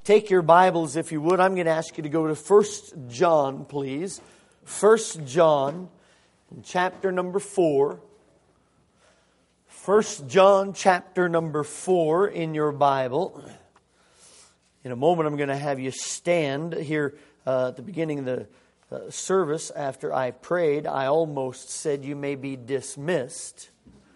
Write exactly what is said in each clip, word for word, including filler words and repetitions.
Take your Bibles, if you would. I'm going to ask you to go to First John, please. First John, chapter number four. First John, chapter number four in your Bible. In a moment, I'm going to have you stand here uh, at the beginning of the uh, service. After I prayed, I almost said you may be dismissed.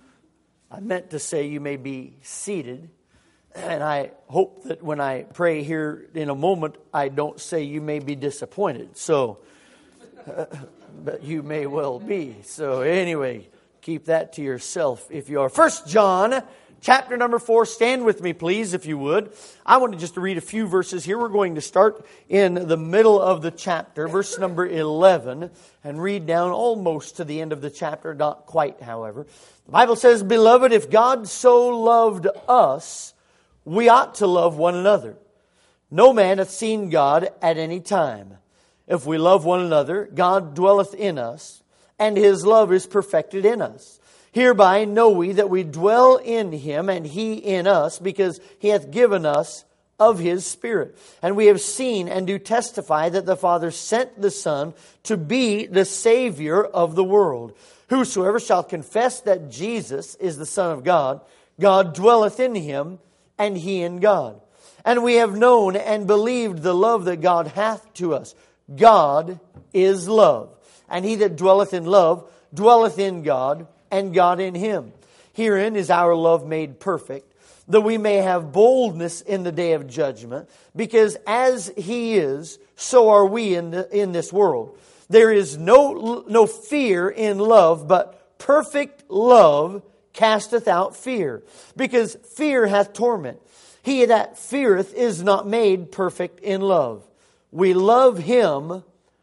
I meant to say you may be seated. And I hope that when I pray here in a moment, I don't say you may be disappointed. So, uh, but you may well be. So anyway, keep that to yourself if you are. First John, chapter number four. Stand with me, please, if you would. I want to just read a few verses here. We're going to start in the middle of the chapter, verse number eleven, and read down almost to the end of the chapter. Not quite, however. The Bible says, "Beloved, if God so loved us, we ought to love one another. No man hath seen God at any time. If we love one another, God dwelleth in us, and His love is perfected in us. Hereby know we that we dwell in Him, and He in us, because He hath given us of His Spirit. And we have seen and do testify that the Father sent the Son to be the Savior of the world. Whosoever shall confess that Jesus is the Son of God, God dwelleth in Him, and He in God. And we have known and believed the love that God hath to us. God is love. And he that dwelleth in love dwelleth in God, and God in him. Herein is our love made perfect, that we may have boldness in the day of judgment, because as He is, so are we in the, in this world. There is no, no fear in love, but perfect love casteth out fear, because fear hath torment. He that feareth is not made perfect in love. We love Him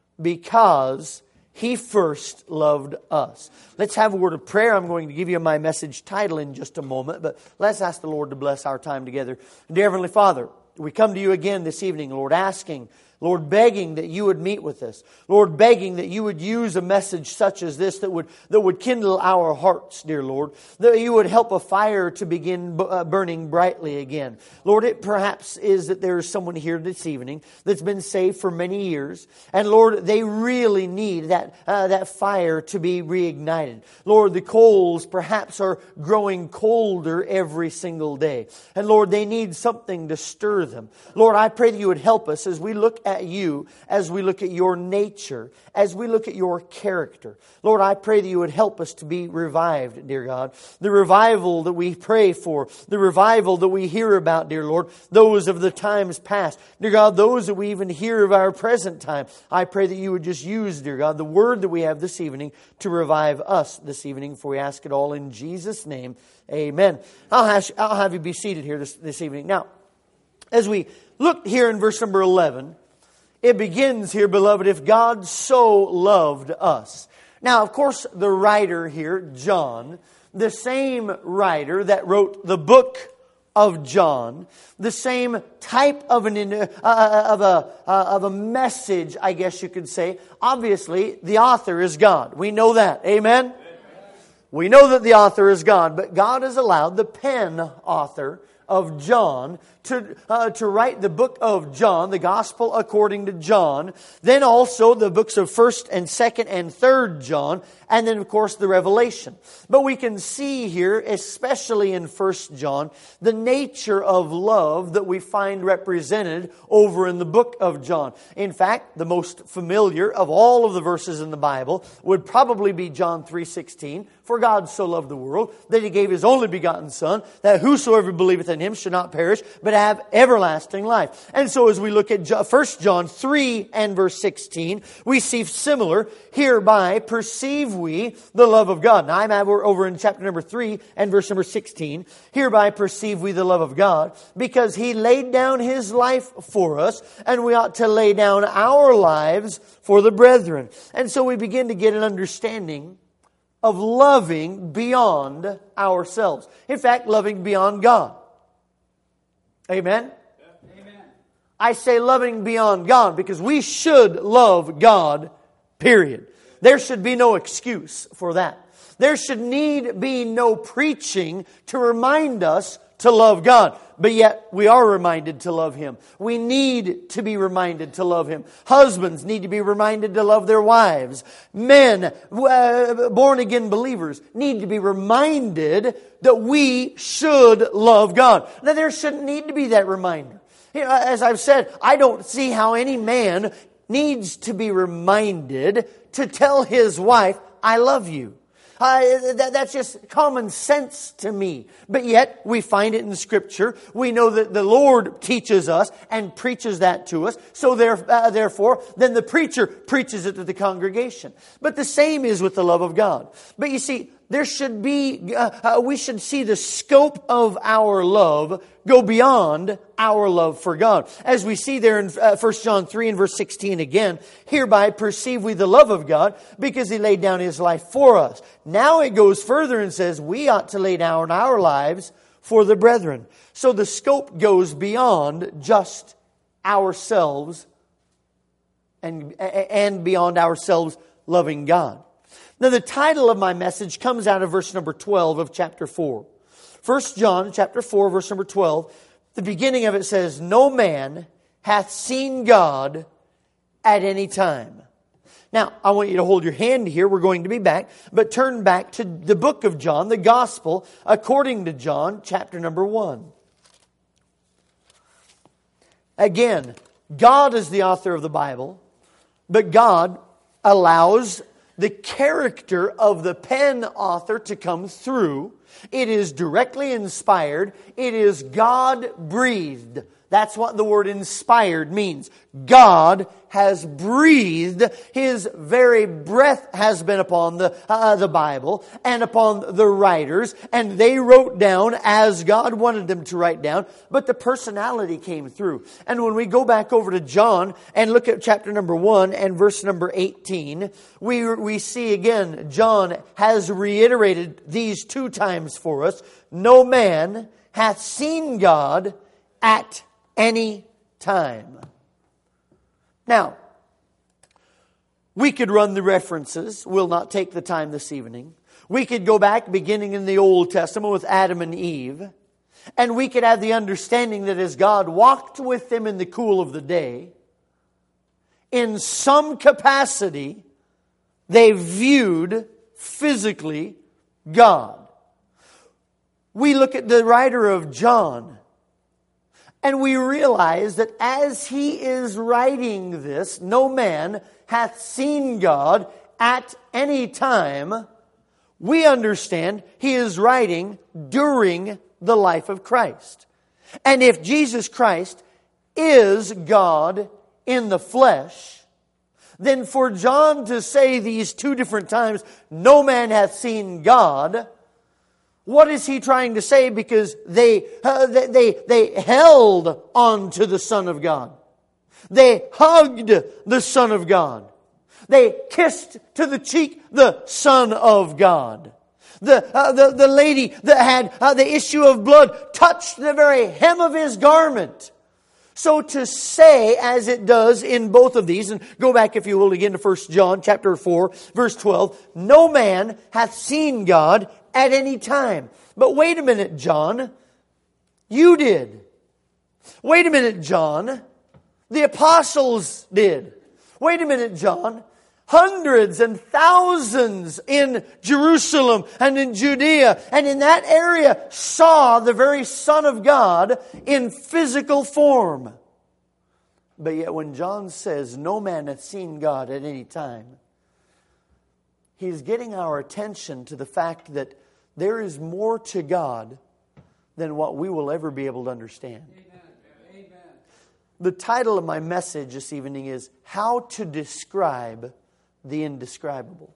because He first loved us." Let's have a word of prayer. I'm going to give you my message title in just a moment, but let's ask the Lord to bless our time together. Dear Heavenly Father, we come to You again this evening, Lord, asking, Lord, begging that You would meet with us. Lord, begging that You would use a message such as this that would that would kindle our hearts, dear Lord. That You would help a fire to begin uh, burning brightly again. Lord, it perhaps is that there is someone here this evening that's been saved for many years. And Lord, they really need that, uh, that fire to be reignited. Lord, the coals perhaps are growing colder every single day. And Lord, they need something to stir them. Lord, I pray that You would help us as we look at You, as we look at Your nature, as we look at Your character. Lord, I pray that You would help us to be revived, dear God. The revival that we pray for, the revival that we hear about, dear Lord, those of the times past. Dear God, those that we even hear of our present time. I pray that You would just use, dear God, the word that we have this evening to revive us this evening, for we ask it all in Jesus' name. Amen. I'll have, I'll have you be seated here this, this evening. Now, as we look here in verse number eleven, it begins here, "Beloved, if God so loved us." Now, of course, the writer here, John, the same writer that wrote the book of John, the same type of an uh, of a uh, of a message, I guess you could say. Obviously, the author is God. We know that. Amen? Amen. We know that the author is God, but God has allowed the pen author of John to uh, to write the book of John, the Gospel according to John, then also the books of First and Second and Third John, and then of course the Revelation. But we can see here, especially in First John, the nature of love that we find represented over in the book of John. In fact, the most familiar of all of the verses in the Bible would probably be John three sixteen. "For God so loved the world that He gave His only begotten Son, that whosoever believeth in Him should not perish, but have everlasting life." And so as we look at First John three and verse sixteen, we see similar, "Hereby perceive we the love of God." Now I'm over in chapter number three and verse number sixteen. "Hereby perceive we the love of God, because He laid down His life for us, and we ought to lay down our lives for the brethren." And so we begin to get an understanding of loving beyond ourselves. In fact, loving beyond God. Amen? Amen. I say loving beyond God because we should love God, period. There should be no excuse for that. There should need be no preaching to remind us to love God. But yet we are reminded to love Him. We need to be reminded to love Him. Husbands need to be reminded to love their wives. Men, uh, born again believers, need to be reminded that we should love God. Now there shouldn't need to be that reminder. You know, as I've said, I don't see how any man needs to be reminded to tell his wife, I love you. Uh, that, that's just common sense to me. But yet, we find it in Scripture. We know that the Lord teaches us and preaches that to us. So there, uh, therefore, then the preacher preaches it to the congregation. But the same is with the love of God. But you see, there should be, uh, uh, we should see the scope of our love go beyond our love for God. As we see there in uh, First John three and verse sixteen again, hereby perceive we the love of God because He laid down His life for us. Now it goes further and says we ought to lay down our lives for the brethren. So the scope goes beyond just ourselves and, and beyond ourselves loving God. Now the title of my message comes out of verse number twelve of chapter four. First John chapter four, verse number twelve. The beginning of it says, no man hath seen God at any time. Now, I want you to hold your hand here. We're going to be back. But turn back to the book of John, the Gospel, according to John, chapter number one. Again, God is the author of the Bible, but God allows the character of the pen author to come through. It is directly inspired. It is God-breathed. That's what the word inspired means. God has breathed. His very breath has been upon the, uh, the Bible and upon the writers. And they wrote down as God wanted them to write down. But the personality came through. And when we go back over to John and look at chapter number one and verse number eighteen, we, we see again, John has reiterated these two times for us. No man hath seen God at any time. Now, we could run the references. We'll not take the time this evening. We could go back beginning in the Old Testament with Adam and Eve. And we could have the understanding that as God walked with them in the cool of the day, in some capacity, they viewed physically God. We look at the writer of John, and we realize that as he is writing this, no man hath seen God at any time. We understand he is writing during the life of Christ. And if Jesus Christ is God in the flesh, then for John to say these two different times, no man hath seen God, what is he trying to say? Because they, uh, they, they, they held on to the Son of God. They hugged the Son of God. They kissed to the cheek the Son of God. The, uh, the, the lady that had uh, the issue of blood touched the very hem of His garment. So to say, as it does in both of these, and go back if you will again to First John chapter four, verse twelve, no man hath seen God at any time. But wait a minute, John. You did. Wait a minute, John. The apostles did. Wait a minute, John. Hundreds and thousands in Jerusalem and in Judea and in that area saw the very Son of God in physical form. But yet when John says, no man hath seen God at any time, he's getting our attention to the fact that there is more to God than what we will ever be able to understand. Amen. Amen. The title of my message this evening is How to Describe the Indescribable.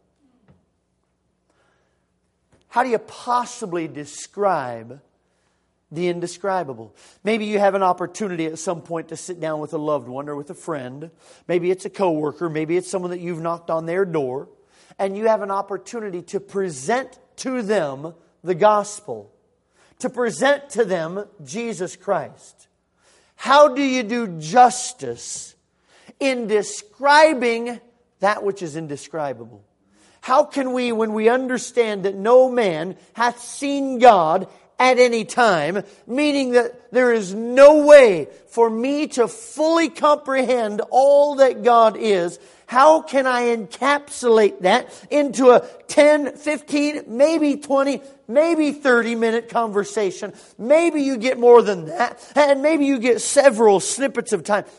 How do you possibly describe the indescribable? Maybe you have an opportunity at some point to sit down with a loved one or with a friend. Maybe it's a coworker. Maybe it's someone that you've knocked on their door. And you have an opportunity to present to them the gospel. To present to them Jesus Christ. How do you do justice in describing that which is indescribable? How can we, when we understand that no man hath seen God at any time, meaning that there is no way for me to fully comprehend all that God is. How can I encapsulate that into a ten, fifteen, maybe twenty, maybe thirty minute conversation? Maybe you get more than that, and maybe you get several snippets of time.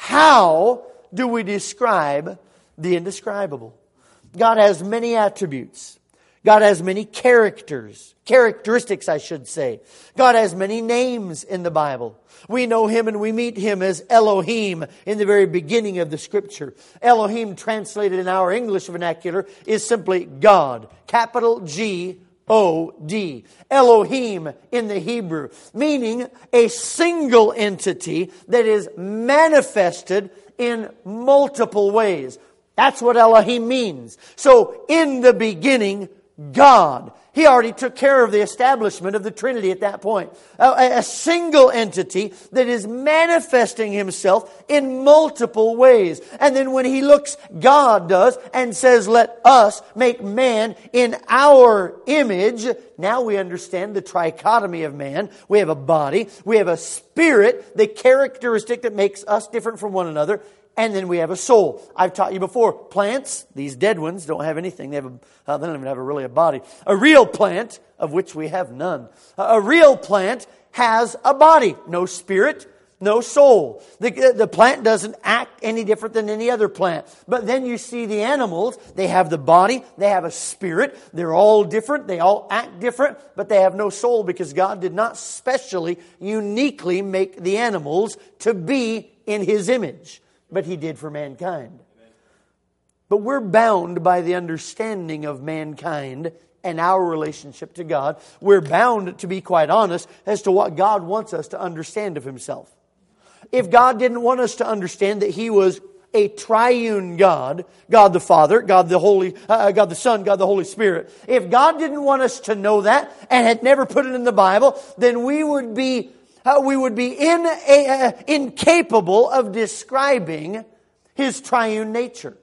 How do we describe the indescribable? God has many attributes. God has many characters, characteristics I should say. God has many names in the Bible. We know Him and we meet Him as Elohim in the very beginning of the Scripture. Elohim, translated in our English vernacular, is simply God. Capital G O D. Elohim in the Hebrew, meaning a single entity that is manifested in multiple ways. That's what Elohim means. So, in the beginning, God. He already took care of the establishment of the Trinity at that point. A, a single entity that is manifesting Himself in multiple ways. And then when He looks, God does, and says, let us make man in our image. Now we understand the trichotomy of man. We have a body. We have a spirit, the characteristic that makes us different from one another. And then we have a soul. I've taught you before, plants, these dead ones, don't have anything. They have a, uh, they don't even have a, really a body. A real plant, of which we have none. A real plant has a body. No spirit, no soul. The, the plant doesn't act any different than any other plant. But then you see the animals, they have the body, they have a spirit. They're all different, they all act different, but they have no soul because God did not specially, uniquely make the animals to be in His image. But He did for mankind. But we're bound by the understanding of mankind and our relationship to God. We're bound, to be quite honest, as to what God wants us to understand of Himself. If God didn't want us to understand that He was a triune God, God the Father, God the Holy, uh, God the Son, God the Holy Spirit. If God didn't want us to know that and had never put it in the Bible, then we would be Uh, we would be in a, uh, incapable of describing His triune nature.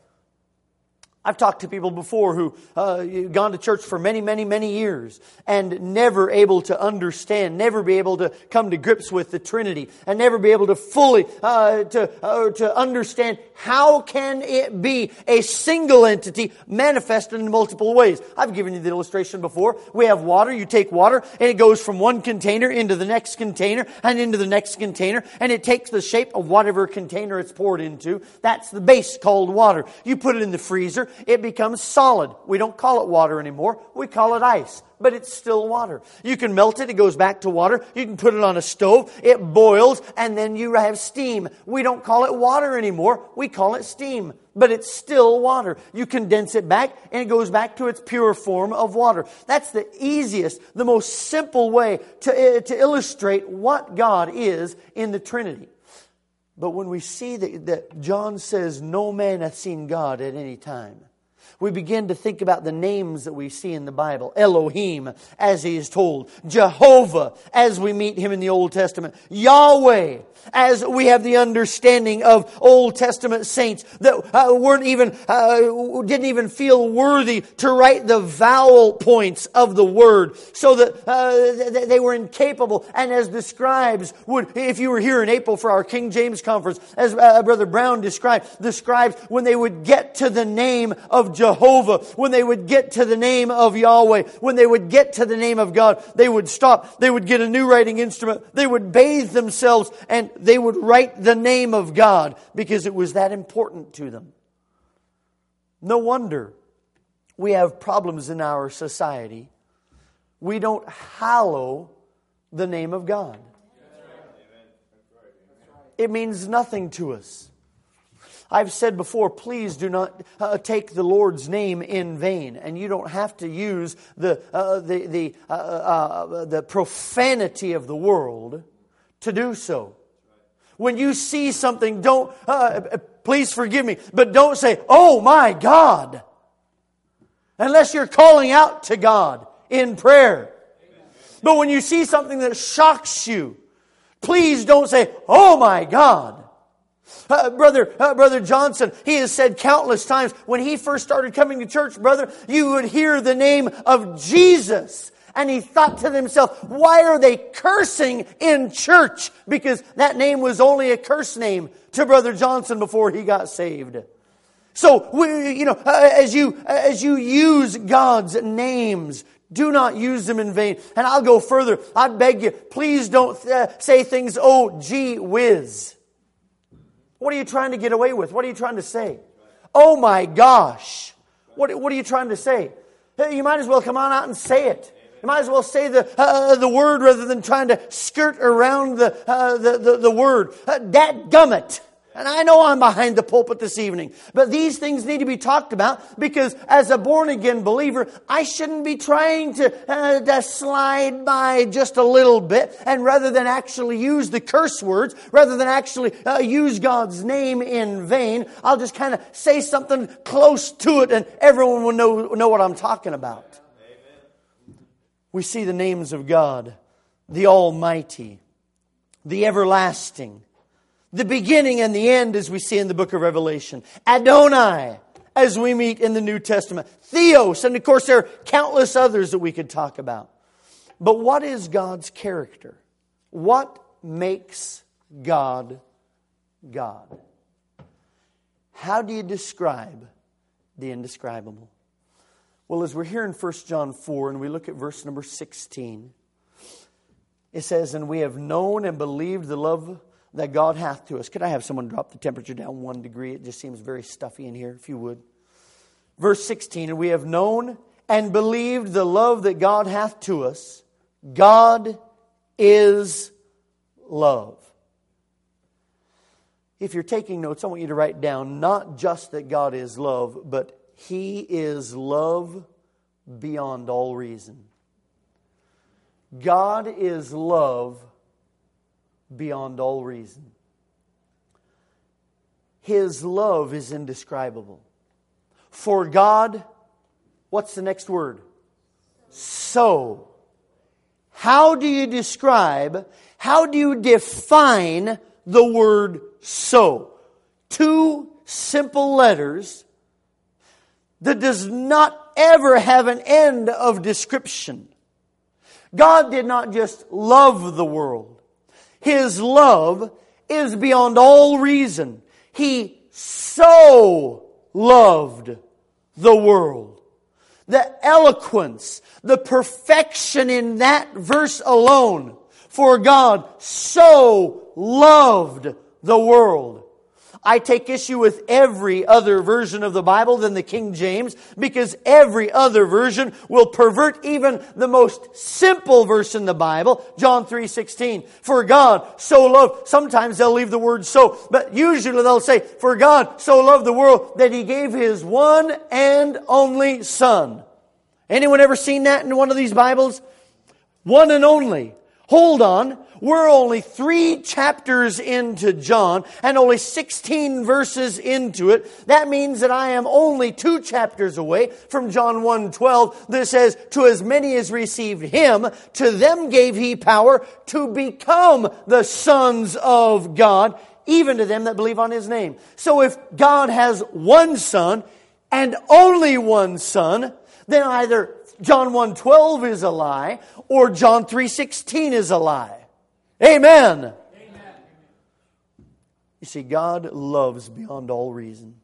I've talked to people before who uh, gone to church for many, many, many years and never able to understand, never be able to come to grips with the Trinity, and never be able to fully uh, to uh, to understand how can it be a single entity manifested in multiple ways. I've given you the illustration before. We have water. You take water and it goes from one container into the next container and into the next container, and it takes the shape of whatever container it's poured into. That's the base called water. You put it in the freezer. It becomes solid. We don't call it water anymore. We call it ice. But it's still water. You can melt it. It goes back to water. You can put it on a stove. It boils. And then you have steam. We don't call it water anymore. We call it steam. But it's still water. You condense it back and it goes back to its pure form of water. That's the easiest, the most simple way to, uh, to illustrate what God is in the Trinity. But when we see that, that John says, no man hath seen God at any time, we begin to think about the names that we see in the Bible. Elohim, as He is told. Jehovah, as we meet Him in the Old Testament. Yahweh, as we have the understanding of Old Testament saints that uh, weren't even, uh, didn't even feel worthy to write the vowel points of the word, so that uh, they were incapable. And as the scribes would, if you were here in April for our King James conference, as uh, Brother Brown described, the scribes, when they would get to the name of Jehovah, when they would get to the name of Yahweh, when they would get to the name of God, they would stop. They would get a new writing instrument. They would bathe themselves and they would write the name of God because it was that important to them. No wonder we have problems in our society. We don't hallow the name of God. It means nothing to us. I've said before, please do not uh, take the Lord's name in vain, and you don't have to use the uh, the the uh, uh, the profanity of the world to do so. When you see something, don't uh, please forgive me, but don't say, "Oh my God," unless you're calling out to God in prayer. But when you see something that shocks you, please don't say, "Oh my God." Uh, brother, uh, Brother Johnson, he has said countless times, when he first started coming to church, brother, you would hear the name of Jesus, And he thought to himself, why are they cursing in church? Because that name was only a curse name to Brother Johnson before he got saved. So, we, you know, as you, as you use God's names, do not use them in vain. And I'll go further. I beg you, please don't uh, say things, oh, gee whiz. What are you trying to get away with? What are you trying to say? Oh my gosh. What, what are you trying to say? You might as well come on out and say it. You might as well say the uh, the word rather than trying to skirt around the uh, the, the, the word. Uh, dadgummit. And I know I'm behind the pulpit this evening, but these things need to be talked about because as a born-again believer, I shouldn't be trying to, uh, to slide by just a little bit, and rather than actually use the curse words, rather than actually uh, use God's name in vain, I'll just kind of say something close to it and everyone will know, know what I'm talking about. Amen. We see the names of God, the Almighty, the Everlasting, the beginning and the end, as we see in the book of Revelation. Adonai, as we meet in the New Testament. Theos, and of course there are countless others that we could talk about. But what is God's character? What makes God God? How do you describe the indescribable? Well, as we're here in First John four and we look at verse number sixteen, it says, and we have known and believed the love that God hath to us. Could I have someone drop the temperature down one degree? It just seems very stuffy in here, if you would. Verse sixteen, and we have known and believed the love that God hath to us. God is love. If you're taking notes, I want you to write down not just that God is love, but He is love beyond all reason. God is love beyond all reason. His love is indescribable. For God, what's the next word? So. How do you describe, how do you define the word so? Two simple letters that does not ever have an end of description. God did not just love the world. His love is beyond all reason. He so loved the world. The eloquence, the perfection in that verse alone. For God so loved the world. I take issue with every other version of the Bible than the King James, because every other version will pervert even the most simple verse in the Bible, John three sixteen. For God so loved, sometimes they'll leave the word so, but usually they'll say, for God so loved the world that He gave His one and only Son. Anyone ever seen that in one of these Bibles? One and only. Hold on. We're only three chapters into John and only sixteen verses into it. That means that I am only two chapters away from John one twelve that says, to as many as received Him, to them gave He power to become the sons of God, even to them that believe on His name. So if God has one Son and only one Son, then either John one twelve is a lie or John three sixteen is a lie. Amen. Amen. You see, God loves beyond all reason.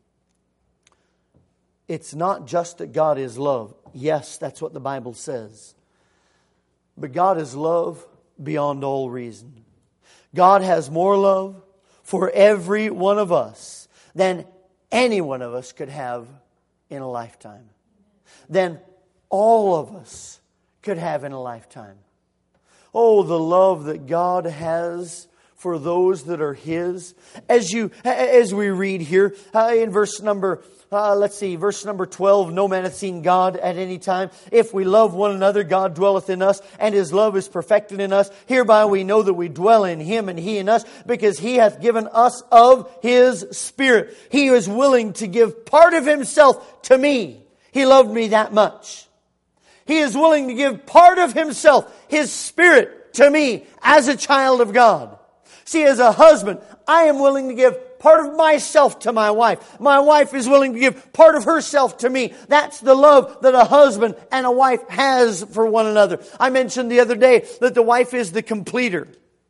It's not just that God is love. Yes, that's what the Bible says. But God is love beyond all reason. God has more love for every one of us than any one of us could have in a lifetime. Than all of us could have in a lifetime. Oh, the love that God has for those that are His. As you, as we read here uh, in verse number, uh, let's see, verse number twelve, no man hath seen God at any time. If we love one another, God dwelleth in us, and His love is perfected in us. Hereby we know that we dwell in Him and He in us, because He hath given us of His Spirit. He is willing to give part of Himself to me. He loved me that much. He is willing to give part of Himself, His Spirit, to me as a child of God. See, as a husband, I am willing to give part of myself to my wife. My wife is willing to give part of herself to me. That's the love that a husband and a wife has for one another. I mentioned the other day that the wife is the completer.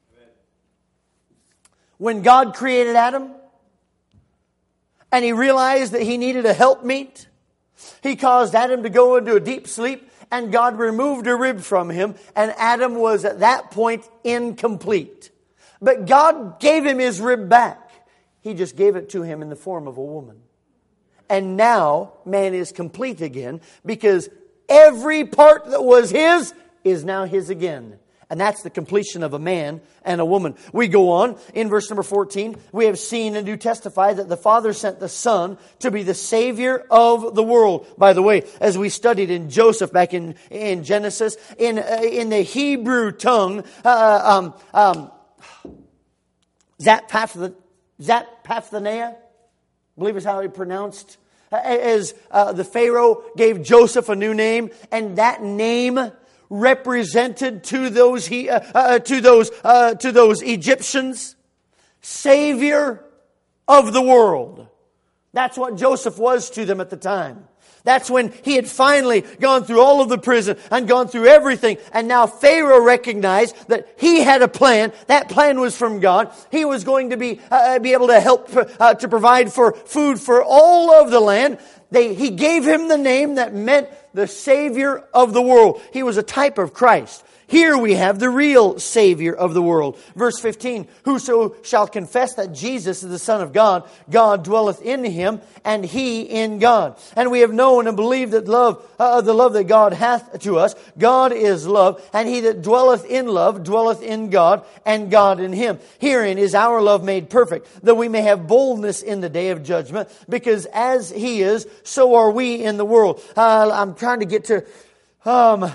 When God created Adam, and He realized that he needed a helpmeet, He caused Adam to go into a deep sleep, and God removed a rib from him, and Adam was at that point incomplete. But God gave him his rib back. He just gave it to him in the form of a woman. And now man is complete again, because every part that was his is now his again. And that's the completion of a man and a woman. We go on in verse number fourteen. We have seen and do testify that the Father sent the Son to be the Savior of the world. By the way, as we studied in Joseph back in, in Genesis, in, uh, in the Hebrew tongue, uh, um, um, Zappath- Zappathneah, I believe is how he pronounced, as uh, the Pharaoh gave Joseph a new name, and that name represented to those he uh, uh, to those uh, to those Egyptians, Savior of the world. That's what Joseph was to them at the time. That's when he had finally gone through all of the prison and gone through everything. And now Pharaoh recognized that he had a plan. That plan was from God. He was going to be uh, be able to help uh, to provide for food for all of the land. They, he gave him the name that meant the Savior of the world. He was a type of Christ. Here we have the real Savior of the world. Verse fifteen, whoso shall confess that Jesus is the Son of God, God dwelleth in him, and he in God. And we have known and believed that love, uh, the love that God hath to us. God is love, and he that dwelleth in love dwelleth in God, and God in him. Herein is our love made perfect, that we may have boldness in the day of judgment, because as he is, so are we in the world. Uh, I'm trying to get to... Um,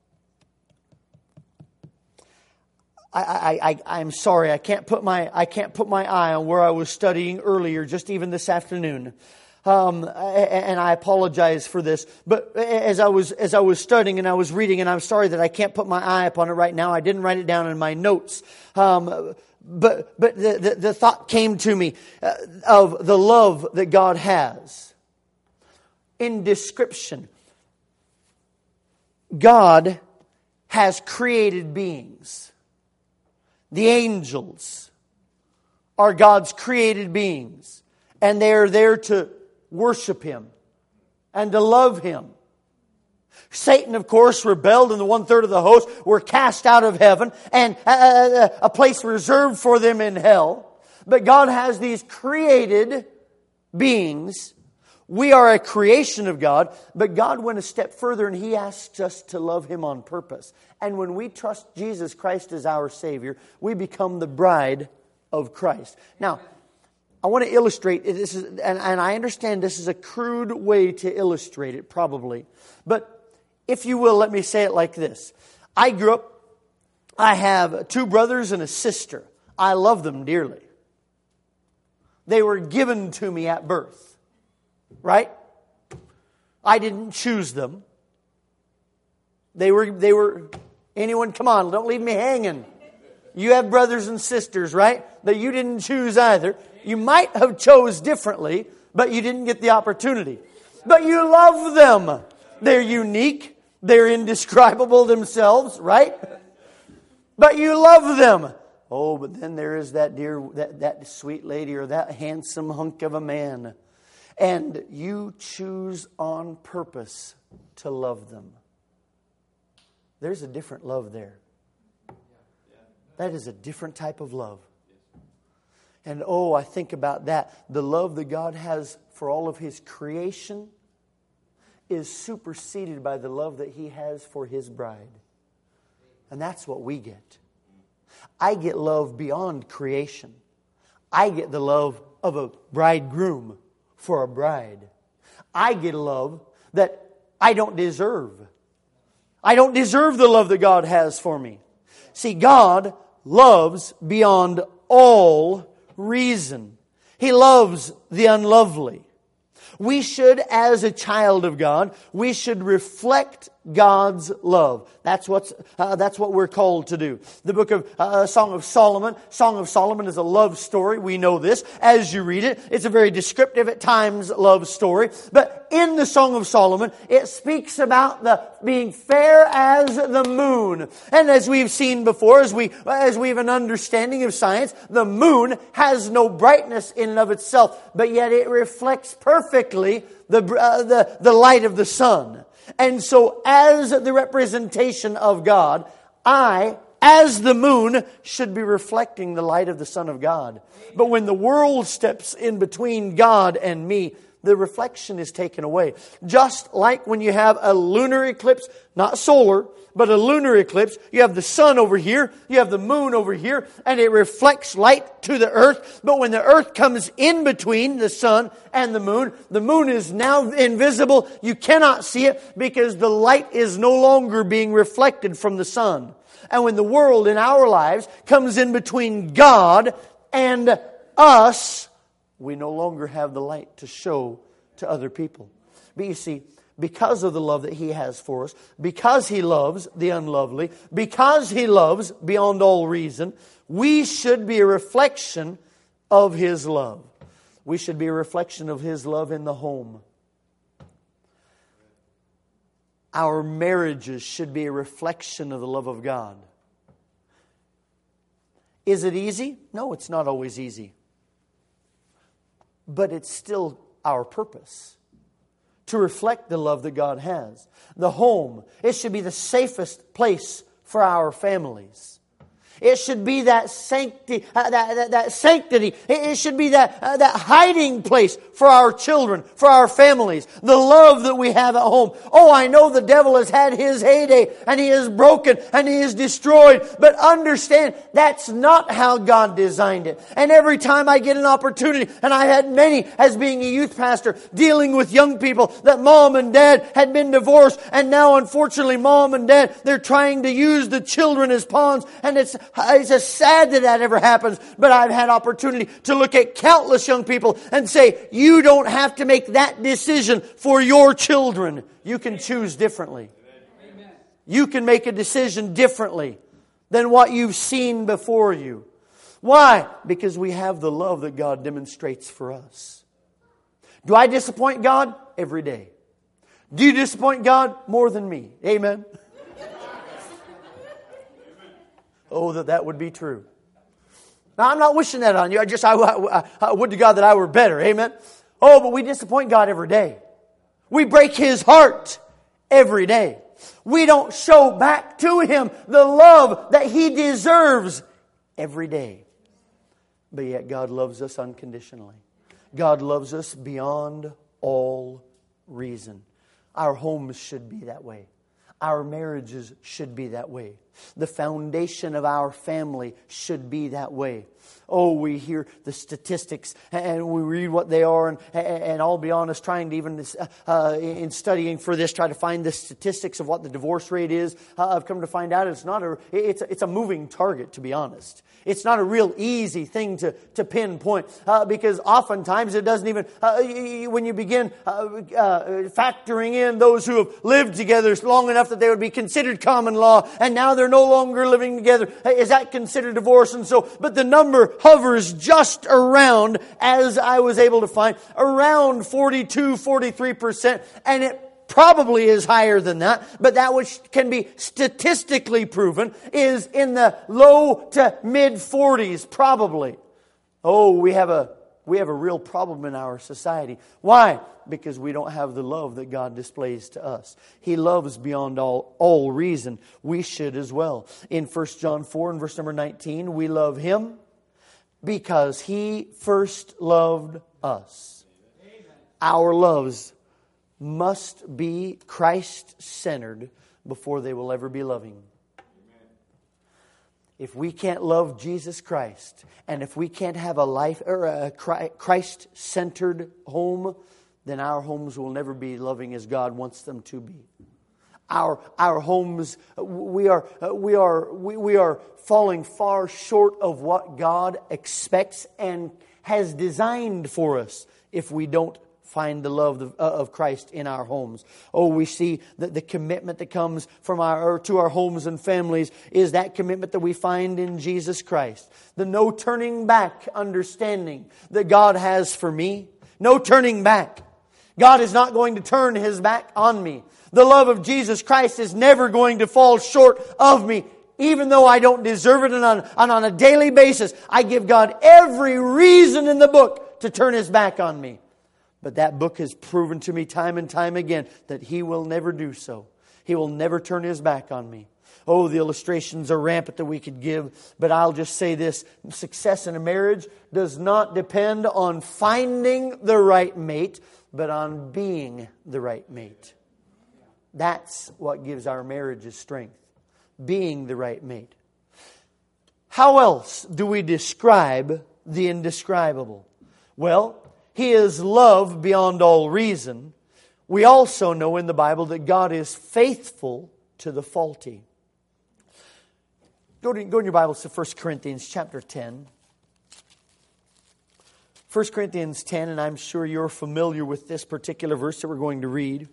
I, I, I, I'm sorry, I can't put my I can't put my eye on where I was studying earlier, just even this afternoon, um, and I apologize for this. But as I was as I was studying and I was reading, and I'm sorry that I can't put my eye upon it right now. I didn't write it down in my notes, um, but but the, the the thought came to me uh, of the love that God has. In description, God has created beings. The angels are God's created beings, and they are there to worship Him and to love Him. Satan, of course, rebelled, and the one-third of the host were cast out of heaven, and a, a place reserved for them in hell. But God has these created beings. We are a creation of God, but God went a step further, and He asks us to love Him on purpose. And when we trust Jesus Christ as our Savior, we become the bride of Christ. Now, I want to illustrate this, is, and, and I understand this is a crude way to illustrate it, probably. But if you will, let me say it like this. I grew up, I have two brothers and a sister. I love them dearly. They were given to me at birth. Right? I didn't choose them. They were, they were, anyone, come on, don't leave me hanging. You have brothers and sisters, right? That you didn't choose either. You might have chose differently, but you didn't get the opportunity. But you love them. They're unique. They're indescribable themselves, right? But you love them. Oh, but then there is that dear, that, that sweet lady or that handsome hunk of a man. And you choose on purpose to love them. There's a different love there. That is a different type of love. And oh, I think about that. The love that God has for all of His creation is superseded by the love that He has for His bride. And that's what we get. I get love beyond creation. I get the love of a bridegroom for a bride. I get a love that I don't deserve. I don't deserve the love that God has for me. See, God loves beyond all reason. He loves the unlovely. We should, as a child of God, we should reflect God's love. That's what's uh, that's what we're called to do. The book of uh, Song of Solomon. Song of Solomon is a love story. We know this as you read it. It's a very descriptive at times love story. But in the Song of Solomon, it speaks about the being fair as the moon. And as we've seen before, as we as we have an understanding of science, the moon has no brightness in and of itself, but yet it reflects perfectly the uh, the the light of the sun. And so as the representation of God, I, as the moon, should be reflecting the light of the Son of God. But when the world steps in between God and me, the reflection is taken away. Just like when you have a lunar eclipse, not solar, but a lunar eclipse, you have the sun over here, you have the moon over here, and it reflects light to the earth. But when the earth comes in between the sun and the moon, the moon is now invisible. You cannot see it because the light is no longer being reflected from the sun. And when the world in our lives comes in between God and us, we no longer have the light to show to other people. But you see, because of the love that He has for us, because He loves the unlovely, because He loves beyond all reason, we should be a reflection of His love. We should be a reflection of His love in the home. Our marriages should be a reflection of the love of God. Is it easy? No, it's not always easy. But it's still our purpose to reflect the love that God has. The home, it should be the safest place for our families. It should be that sanctity. Uh, that, that, that sanctity. It, it should be that uh, that hiding place for our children, for our families. The love that we have at home. Oh, I know the devil has had his heyday, and he is broken, and he is destroyed. But understand, that's not how God designed it. And every time I get an opportunity, and I had many as being a youth pastor, dealing with young people that mom and dad had been divorced, and now unfortunately mom and dad, they're trying to use the children as pawns, and it's It's just sad that that ever happens, but I've had opportunity to look at countless young people and say, you don't have to make that decision for your children. You can choose differently. Amen. You can make a decision differently than what you've seen before you. Why? Because we have the love that God demonstrates for us. Do I disappoint God? Every day. Do you disappoint God? More than me. Amen. Oh, that that would be true. Now, I'm not wishing that on you. I just, I, I, I would to God that I were better. Amen. Oh, but we disappoint God every day. We break His heart every day. We don't show back to Him the love that He deserves every day. But yet God loves us unconditionally. God loves us beyond all reason. Our homes should be that way. Our marriages should be that way. The foundation of our family should be that way. Oh, we hear the statistics and we read what they are, and, and I'll be honest, trying to even uh, in studying for this, try to find the statistics of what the divorce rate is. Uh, I've come to find out it's not a it's a, it's a moving target, to be honest. It's not a real easy thing to, to pinpoint uh, because oftentimes it doesn't even, uh, when you begin uh, uh, factoring in those who have lived together long enough that they would be considered common law, and now they're no longer living together, is that considered divorce? And so, but the number hovers just around, as I was able to find, around forty-two, forty-three percent, and it probably is higher than that, but that which can be statistically proven is in the low to mid forties, probably. Oh, we have a we have a real problem in our society. Why? Because we don't have the love that God displays to us. He loves beyond all, all reason. We should as well. In First John four and verse number nineteen, we love Him because He first loved us. Amen. Our loves must be Christ-centered before they will ever be loving. Amen. If we can't love Jesus Christ, and if we can't have a life or a Christ-centered home, then our homes will never be loving as God wants them to be. Our our homes, we are we are we, we are falling far short of what God expects and has designed for us if we don't find the love of, of Christ in our homes. Oh, we see that the commitment that comes from our or to our homes and families is that commitment that we find in Jesus Christ. The no turning back understanding that God has for me. No turning back. God is not going to turn His back on me. The love of Jesus Christ is never going to fall short of me. Even though I don't deserve it, and on, and on a daily basis, I give God every reason in the book to turn His back on me. But that book has proven to me time and time again that He will never do so. He will never turn His back on me. Oh, the illustrations are rampant that we could give, but I'll just say this. Success in a marriage does not depend on finding the right mate, but on being the right mate. That's what gives our marriages strength. Being the right mate. How else do we describe the indescribable? Well, He is love beyond all reason. We also know in the Bible that God is faithful to the faulty. Go, to, go in your Bibles to First Corinthians chapter ten. First Corinthians ten, and I'm sure you're familiar with this particular verse that we're going to read.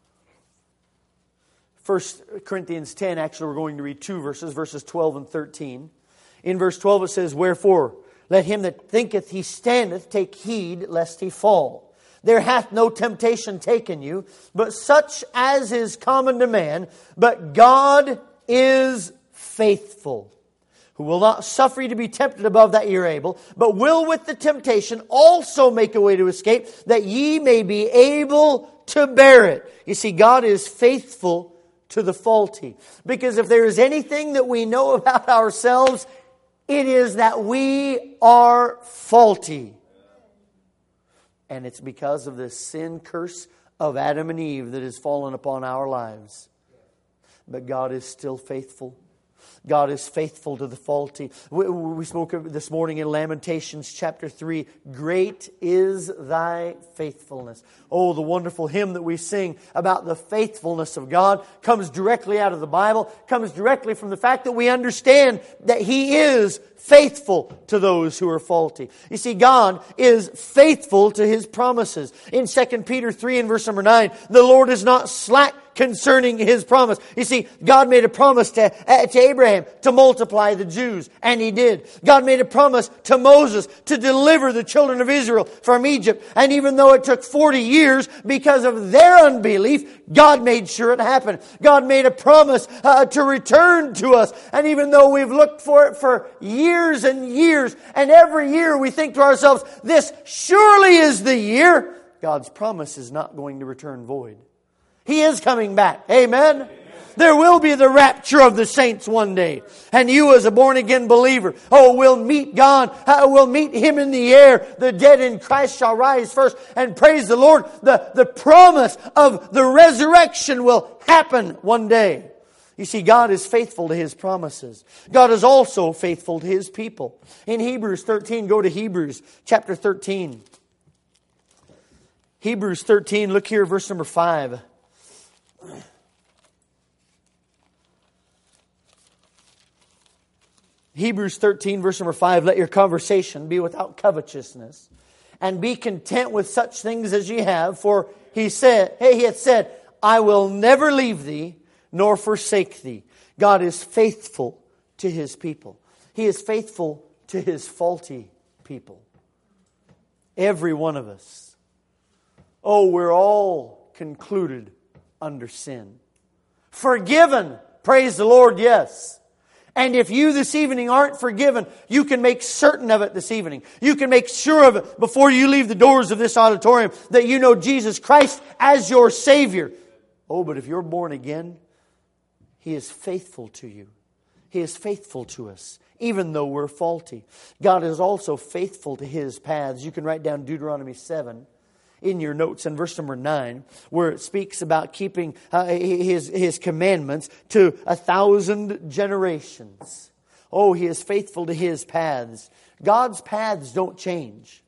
First Corinthians ten, actually we're going to read two verses, verses twelve and thirteen. In verse twelve it says, "Wherefore, let him that thinketh he standeth take heed lest he fall. There hath no temptation taken you, but such as is common to man. But God is faithful, who will not suffer you to be tempted above that ye are able, but will with the temptation also make a way to escape, that ye may be able to bear it." You see, God is faithful to the faulty. Because if there is anything that we know about ourselves, it is that we are faulty. And it's because of the sin curse of Adam and Eve that has fallen upon our lives. But God is still faithful. God is faithful to the faulty. We, we spoke this morning in Lamentations chapter three. Great is thy faithfulness. Oh, the wonderful hymn that we sing about the faithfulness of God comes directly out of the Bible, comes directly from the fact that we understand that He is faithful to those who are faulty. You see, God is faithful to His promises. In Second Peter three and verse number nine, the Lord is not slack concerning His promise. You see, God made a promise to, uh, to Abraham to multiply the Jews, and He did. God made a promise to Moses to deliver the children of Israel from Egypt, and even though it took forty years because of their unbelief, God made sure it happened. God made a promise uh, to return to us, and even though we've looked for it for years and years, and every year we think to ourselves, this surely is the year, God's promise is not going to return void. He is coming back. Amen? Amen. There will be the rapture of the saints one day. And you as a born-again believer, oh, will meet God. Uh, we'll meet Him in the air. The dead in Christ shall rise first. And praise the Lord, the, the promise of the resurrection will happen one day. You see, God is faithful to His promises. God is also faithful to His people. In Hebrews thirteen, go to Hebrews chapter thirteen. Hebrews thirteen, look here, verse number five. Hebrews thirteen, verse number five, "Let your conversation be without covetousness, and be content with such things as ye have. For he said, hey, he hath said, I will never leave thee, nor forsake thee." God is faithful to His people. He is faithful to His faulty people. Every one of us. Oh, we're all concluded under sin. Forgiven. Praise the Lord, yes. And if you this evening aren't forgiven, you can make certain of it this evening. You can make sure of it before you leave the doors of this auditorium that you know Jesus Christ as your Savior. Oh, but if you're born again, He is faithful to you. He is faithful to us, even though we're faulty. God is also faithful to His paths. You can write down Deuteronomy seven in your notes in verse number nine, where it speaks about keeping uh, his, his commandments to a thousand generations. Oh, He is faithful to His paths. God's paths don't change.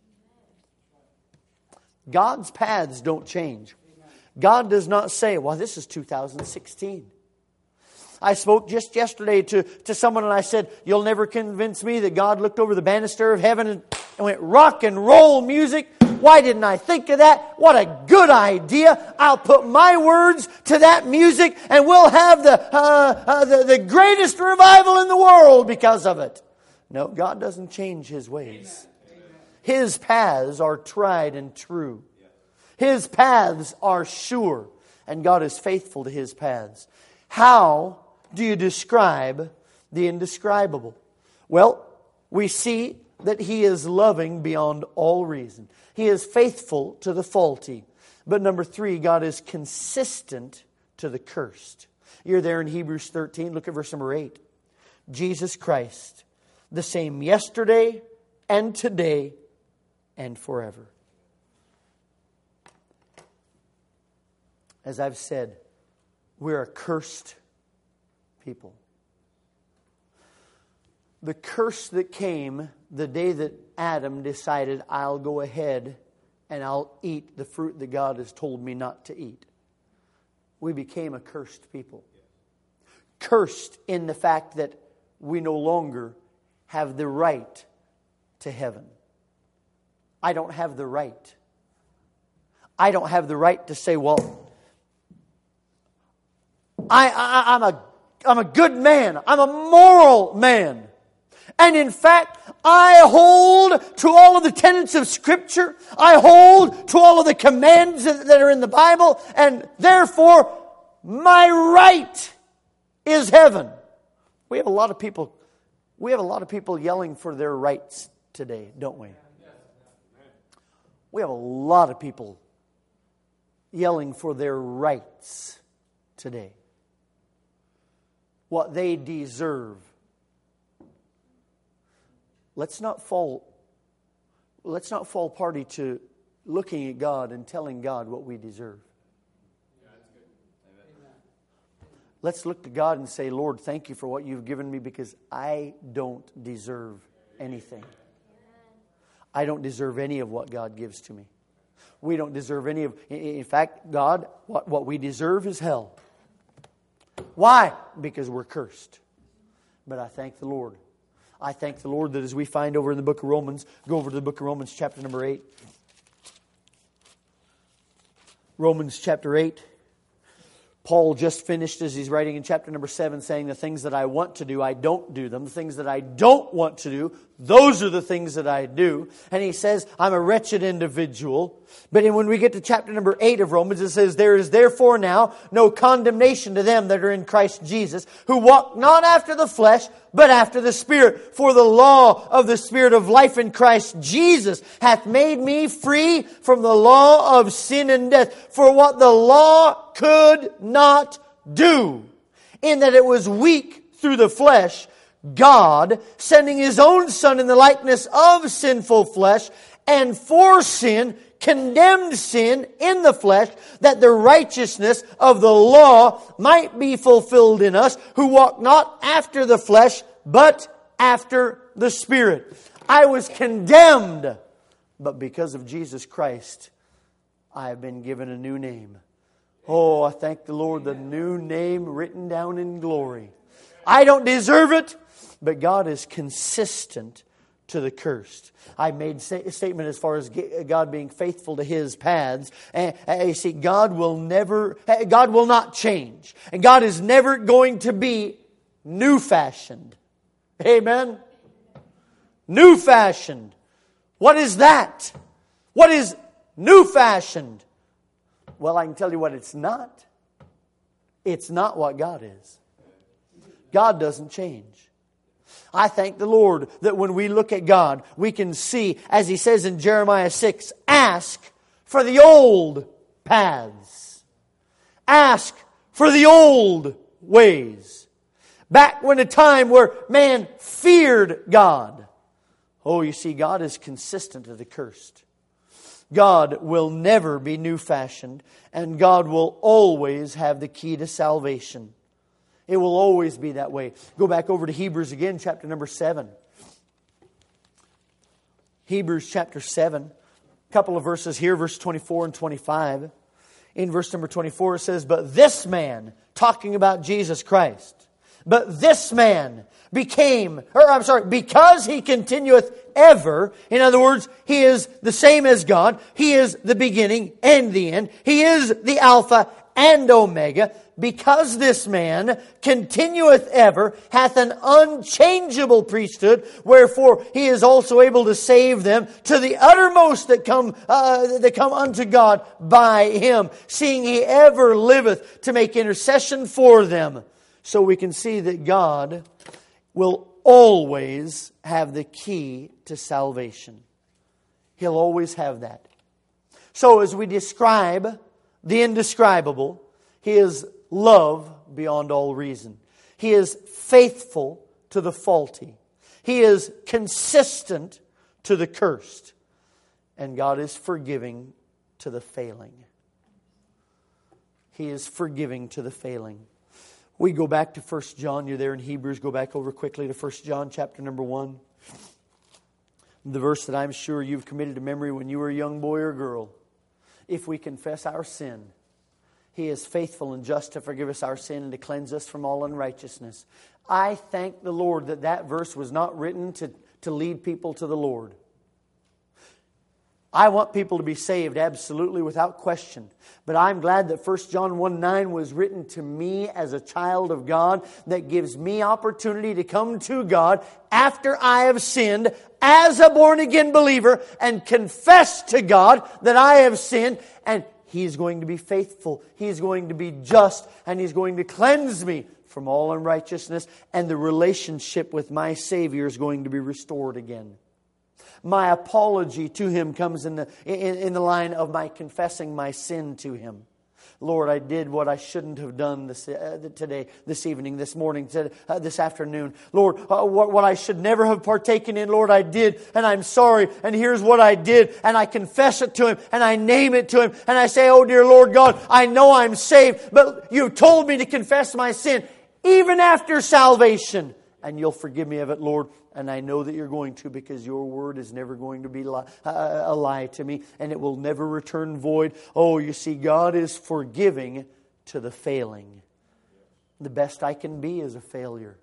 God's paths don't change. God does not say, well, this is two thousand sixteen. I spoke just yesterday to, to someone and I said, you'll never convince me that God looked over the banister of heaven and and went, rock and roll music. Why didn't I think of that? What a good idea. I'll put my words to that music and we'll have the, uh, uh, the, the greatest revival in the world because of it. No, God doesn't change His ways. His paths are tried and true. His paths are sure. And God is faithful to His paths. How do you describe the indescribable? Well, we see that He is loving beyond all reason. He is faithful to the faulty. But number three, God is consistent to the cursed. You're there in Hebrews thirteen. Look at verse number eight. Jesus Christ, the same yesterday and today and forever. As I've said, we're a cursed people. The curse that came the day that Adam decided, I'll go ahead and I'll eat the fruit that God has told me not to eat. We became a cursed people. Cursed in the fact that we no longer have the right to heaven. I don't have the right. I don't have the right to say, well, I, I, I'm a, I'm a good man. I'm a moral man. And in fact, I hold to all of the tenets of Scripture. I hold to all of the commands that are in the Bible. And therefore, my right is heaven. We have a lot of people, we have a lot of people yelling for their rights today, don't we? We have a lot of people yelling for their rights today. What they deserve. Let's not fall, let's not fall party to looking at God and telling God what we deserve. Let's look to God and say, Lord, thank you for what you've given me because I don't deserve anything. I don't deserve any of what God gives to me. We don't deserve any of... In fact, God, what, what we deserve is hell. Why? Because we're cursed. But I thank the Lord. I thank the Lord that as we find over in the book of Romans, go over to the book of Romans chapter number eight. Romans chapter eight. Paul just finished as he's writing in chapter number seven saying the things that I want to do, I don't do them. The things that I don't want to do, those are the things that I do. And he says, I'm a wretched individual. But when we get to chapter number eight of Romans, it says, there is therefore now no condemnation to them that are in Christ Jesus, who walk not after the flesh, but after the Spirit. For the law of the Spirit of life in Christ Jesus hath made me free from the law of sin and death. For what the law could not do, in that it was weak through the flesh, God, sending His own Son in the likeness of sinful flesh, and for sin, condemned sin in the flesh, that the righteousness of the law might be fulfilled in us, who walk not after the flesh, but after the Spirit. I was condemned, but because of Jesus Christ, I have been given a new name. Oh, I thank the Lord, the new name written down in glory. I don't deserve it, but God is consistent to the cursed. I made a statement as far as God being faithful to His paths. And you see, God will never, God will not change. And God is never going to be new-fashioned. Amen? New-fashioned. What is that? What is new-fashioned? Well, I can tell you what it's not. It's not what God is. God doesn't change. I thank the Lord that when we look at God, we can see, as He says in Jeremiah six, ask for the old paths. Ask for the old ways. Back when a time where man feared God. Oh, you see, God is consistent to the cursed. God will never be new-fashioned, and God will always have the key to salvation. It will always be that way. Go back over to Hebrews again, chapter number seven. Hebrews chapter seven. A couple of verses here, verse twenty-four and twenty-five. In verse number twenty-four it says, but this man, talking about Jesus Christ, But this man became, or I'm sorry, because He continueth ever, in other words, He is the same as God. He is the beginning and the end. He is the Alpha and Omega. Because this man continueth ever, hath an unchangeable priesthood, wherefore He is also able to save them to the uttermost that come uh, that come unto God by Him, seeing He ever liveth to make intercession for them. So we can see that God will always have the key to salvation. He'll always have that. So as we describe the indescribable, He is love beyond all reason. He is faithful to the faulty. He is consistent to the cursed. And God is forgiving to the failing. He is forgiving to the failing. We go back to First John. You're there in Hebrews. Go back over quickly to First John chapter number one. The verse that I'm sure you've committed to memory when you were a young boy or girl. If we confess our sin, He is faithful and just to forgive us our sin and to cleanse us from all unrighteousness. I thank the Lord that that verse was not written to, to lead people to the Lord. I want people to be saved, absolutely, without question. But I'm glad that First John one nine was written to me as a child of God, that gives me opportunity to come to God after I have sinned as a born-again believer and confess to God that I have sinned, and He is going to be faithful. He is going to be just, and He's going to cleanse me from all unrighteousness, and the relationship with my Savior is going to be restored again. My apology to Him comes in the, in, in the line of my confessing my sin to Him. Lord, I did what I shouldn't have done this uh, today, this evening, this morning, uh, this afternoon. Lord, uh, what, what I should never have partaken in, Lord, I did, and I'm sorry, and here's what I did, and I confess it to Him, and I name it to Him, and I say, oh dear Lord God, I know I'm saved, but You told me to confess my sin, even after salvation, and You'll forgive me of it, Lord. And I know that You're going to, because Your word is never going to be li- uh, a lie to me, and it will never return void. Oh, you see, God is forgiving to the failing. The best I can be is a failure.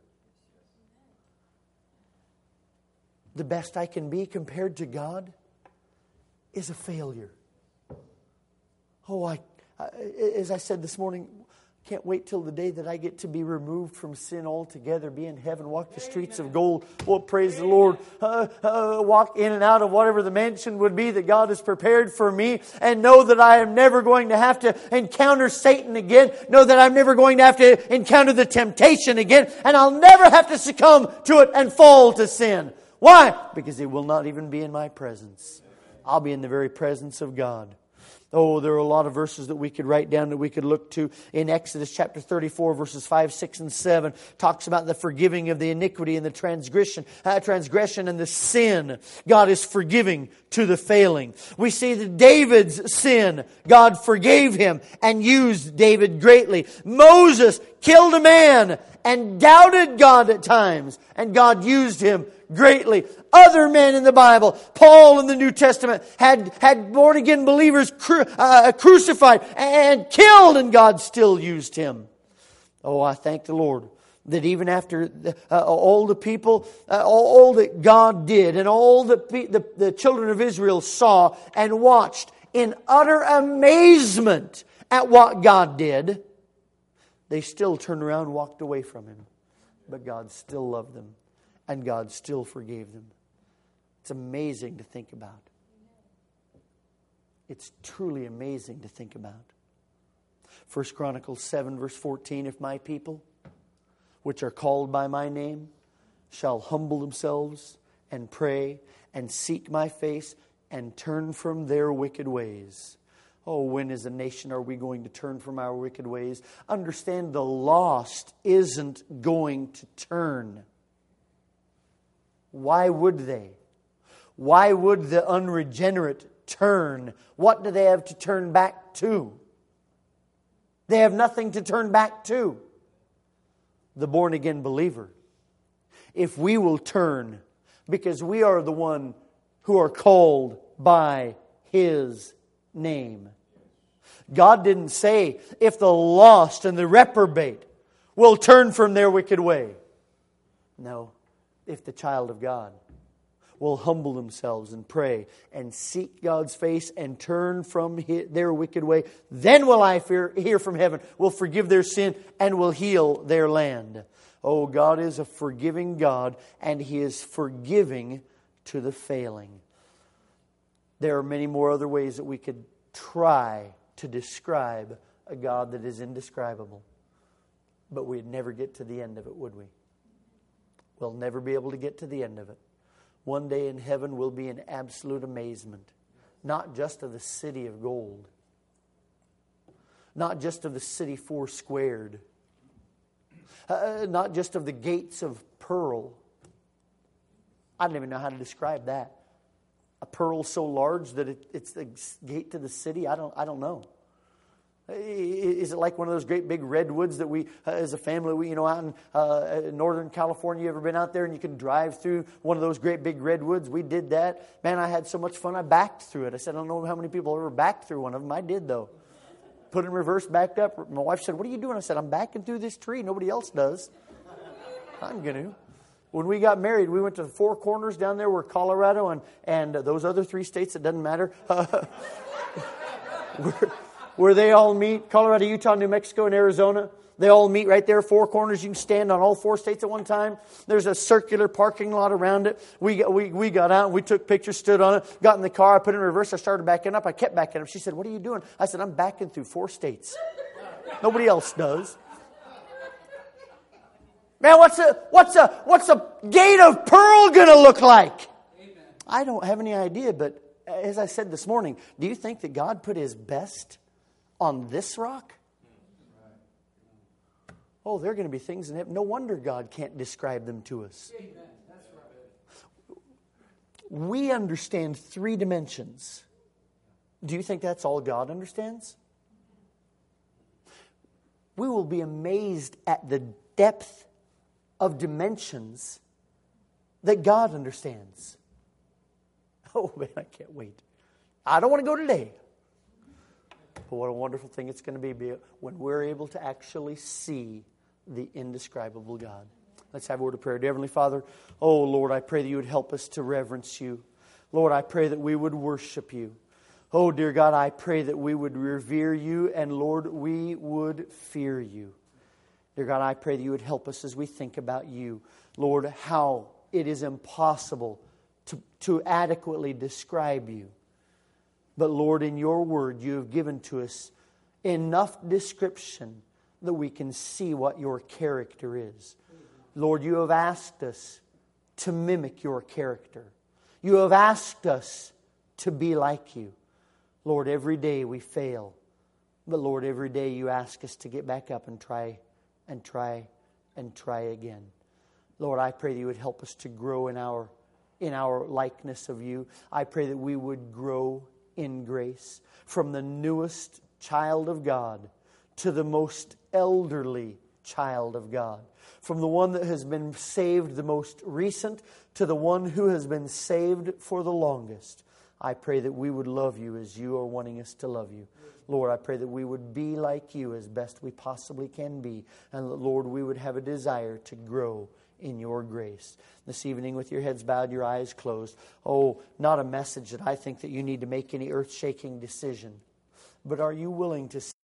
The best I can be compared to God is a failure. Oh, I, I as I said this morning, can't wait till the day that I get to be removed from sin altogether, be in heaven, walk the streets of gold. Oh, praise the Lord. Uh, uh, walk in and out of whatever the mansion would be that God has prepared for me, and know that I am never going to have to encounter Satan again. Know that I'm never going to have to encounter the temptation again, and I'll never have to succumb to it and fall to sin. Why? Because it will not even be in my presence. I'll be in the very presence of God. Oh, there are a lot of verses that we could write down that we could look to. In Exodus chapter thirty-four, verses five, six, and seven, talks about the forgiving of the iniquity and the transgression, uh, transgression and the sin. God is forgiving to the failing. We see that David's sin, God forgave him and used David greatly. Moses killed a man and doubted God at times, and God used him greatly. Other men in the Bible, Paul in the New Testament, had, had born-again believers cru- uh, crucified and killed, and God still used him. Oh, I thank the Lord that even after the, uh, all the people, uh, all, all that God did, and all that pe- the, the children of Israel saw and watched in utter amazement at what God did, they still turned around and walked away from Him. But God still loved them. And God still forgave them. It's amazing to think about. It's truly amazing to think about. First Chronicles seven, verse fourteen, if my people, which are called by my name, shall humble themselves and pray and seek my face and turn from their wicked ways. Oh, when as a nation are we going to turn from our wicked ways? Understand, the lost isn't going to turn. Why would they? Why would the unregenerate turn? What do they have to turn back to? They have nothing to turn back to. The born-again believer. If we will turn, because we are the one who are called by His name. God didn't say if the lost and the reprobate will turn from their wicked way. No, if the child of God will humble themselves and pray and seek God's face and turn from his, their wicked way, then will I fear, hear from heaven, will forgive their sin, and will heal their land. Oh, God is a forgiving God, and He is forgiving to the failing. There are many more other ways that we could try to describe a God that is indescribable. But we'd never get to the end of it, would we? We'll never be able to get to the end of it. One day in heaven we'll be in absolute amazement. Not just of the city of gold. Not just of the city four squared. Uh, not just of the gates of pearl. I don't even know how to describe that. A pearl so large that it, it's the gate to the city? I don't, I don't know. Is it like one of those great big redwoods that we, uh, as a family, we, you know, out in uh, Northern California, you ever been out there and you can drive through one of those great big redwoods? We did that. Man, I had so much fun, I backed through it. I said, I don't know how many people ever backed through one of them. I did, though. Put it in reverse, backed up. My wife said, what are you doing? I said, I'm backing through this tree. Nobody else does. I'm going to. When we got married, we went to the Four Corners down there where Colorado and, and those other three states, it doesn't matter, where, where they all meet. Colorado, Utah, New Mexico, and Arizona. They all meet right there, Four Corners. You can stand on all four states at one time. There's a circular parking lot around it. We got, we, we got out, we took pictures, stood on it, got in the car, I put it in reverse, I started backing up. I kept backing up. She said, what are you doing? I said, I'm backing through four states. Nobody else does. Man, what's a what's a what's a gate of pearl gonna look like? Amen. I don't have any idea, but as I said this morning, do you think that God put His best on this rock? Oh, there are going to be things in heaven. No wonder God can't describe them to us. Amen. That's right. We understand three dimensions. Do you think that's all God understands? We will be amazed at the depth of dimensions that God understands. Oh man, I can't wait. I don't want to go today. But what a wonderful thing it's going to be when we're able to actually see the indescribable God. Let's have a word of prayer. Dear Heavenly Father, oh Lord, I pray that you would help us to reverence you. Lord, I pray that we would worship you. Oh dear God, I pray that we would revere you, and Lord, we would fear you. Dear God, I pray that you would help us as we think about you. Lord, how it is impossible to, to adequately describe you. But Lord, in your word, you have given to us enough description that we can see what your character is. Lord, you have asked us to mimic your character. You have asked us to be like you. Lord, every day we fail. But Lord, every day you ask us to get back up and try and try and try again. Lord, I pray that you would help us to grow in our in our likeness of you. I pray that we would grow in grace from the newest child of God to the most elderly child of God. From the one that has been saved the most recent to the one who has been saved for the longest. I pray that we would love you as you are wanting us to love you. Lord, I pray that we would be like you as best we possibly can be. And Lord, we would have a desire to grow in your grace. This evening, with your heads bowed, your eyes closed. Oh, not a message that I think that you need to make any earth-shaking decision. But are you willing to